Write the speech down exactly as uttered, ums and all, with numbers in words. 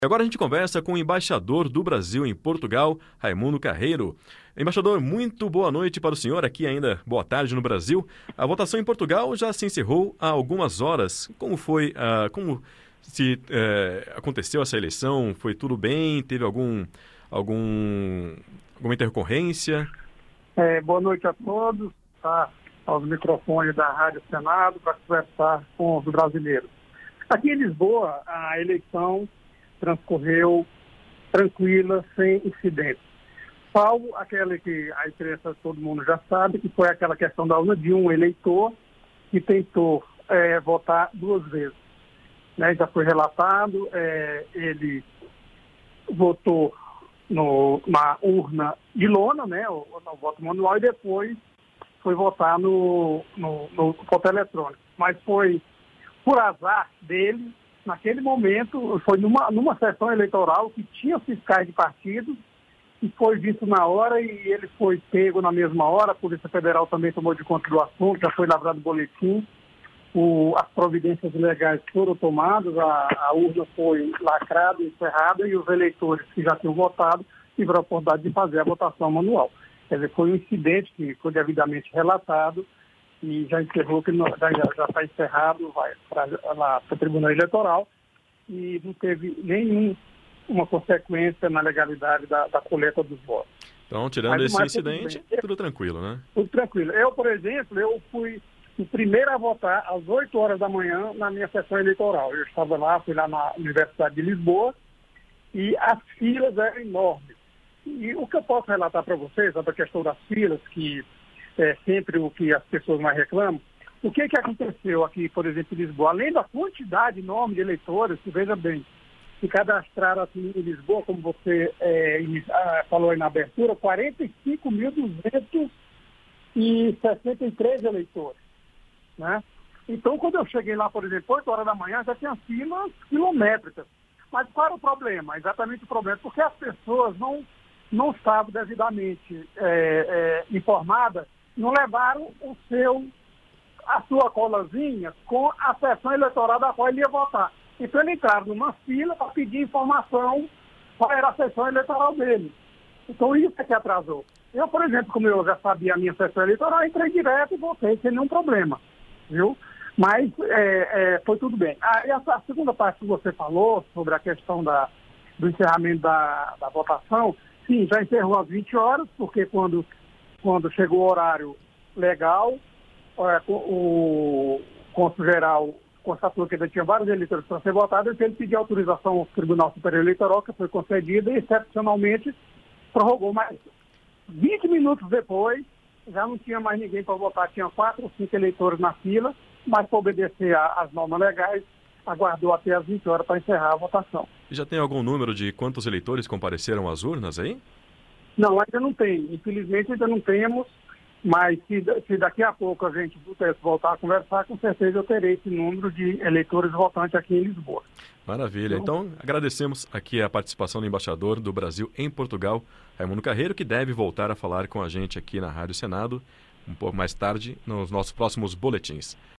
Agora a gente conversa com o embaixador do Brasil em Portugal, Raimundo Carreiro. Embaixador, muito boa noite para o senhor, aqui ainda boa tarde no Brasil. A votação em Portugal já se encerrou há algumas horas. Como foi, uh, como se uh, aconteceu essa eleição? Foi tudo bem? Teve algum, algum, alguma intercorrência? É, boa noite a todos, tá, aos microfones da Rádio Senado para conversar com os brasileiros. Aqui em Lisboa, a eleição transcorreu tranquila, sem incidentes. Salvo aquela que a imprensa, todo mundo já sabe, que foi aquela questão da urna de um eleitor que tentou é, votar duas vezes. Né? Já foi relatado, é, ele votou no, na urna de lona, né, o, no voto manual, e depois foi votar no, no, no voto eletrônico. Mas foi por azar dele. Naquele momento, foi numa, numa sessão eleitoral que tinha fiscais de partidos e foi visto na hora e ele foi pego na mesma hora. A Polícia Federal também tomou de conta do assunto, já foi lavrado boletim, o, as providências legais foram tomadas, a, a urna foi lacrada, encerrada e os eleitores que já tinham votado tiveram a oportunidade de fazer a votação manual. Quer dizer, foi um incidente que foi devidamente relatado e já encerrou, que já está encerrado, vai para lá para o Tribunal Eleitoral e não teve nenhuma consequência na legalidade da, da coleta dos votos. Então, tirando Mas, esse incidente, tudo, tudo tranquilo, né? Tudo tranquilo. Eu, por exemplo, eu fui o primeiro a votar às oito horas da manhã na minha sessão eleitoral. Eu estava lá, fui lá na Universidade de Lisboa e as filas eram enormes. E o que eu posso relatar para vocês sobre a questão das filas, que é sempre o que as pessoas mais reclamam, o que que aconteceu aqui, por exemplo, em Lisboa? Além da quantidade enorme de eleitores, que veja bem, que cadastraram aqui em Lisboa, como você é, falou aí na abertura, quarenta e cinco mil duzentos e sessenta e três eleitores, né? Então, quando eu cheguei lá, por exemplo, oito horas da manhã, já tinha filas quilométricas. Mas qual era o problema? Exatamente o problema, porque as pessoas não, não estavam devidamente é, é, informadas, não levaram o seu, a sua colazinha com a sessão eleitoral da qual ele ia votar. Então ele entrava numa fila para pedir informação qual era a sessão eleitoral dele. Então isso é que atrasou. Eu, por exemplo, como eu já sabia a minha sessão eleitoral, entrei direto e votei sem nenhum problema, viu? Mas é, é, foi tudo bem. Ah, e a, a segunda parte que você falou sobre a questão da, do encerramento da, da votação, sim, já encerrou às vinte horas, porque quando Quando chegou o horário legal, é, o cônsul geral constatou que ainda tinha vários eleitores para ser votados, então ele pediu autorização ao Tribunal Superior Eleitoral, que foi concedida, e excepcionalmente prorrogou mais. vinte minutos depois, já não tinha mais ninguém para votar, tinha quatro ou cinco eleitores na fila, mas para obedecer às normas legais, aguardou até às vinte horas para encerrar a votação. E já tem algum número de quantos eleitores compareceram às urnas aí? Não, ainda não tem. Infelizmente ainda não temos, mas se, se daqui a pouco a gente pudesse voltar a conversar, com certeza eu terei esse número de eleitores votantes aqui em Lisboa. Maravilha. Então, então agradecemos aqui a participação do embaixador do Brasil em Portugal, Raimundo Carreiro, que deve voltar a falar com a gente aqui na Rádio Senado um pouco mais tarde, nos nossos próximos boletins.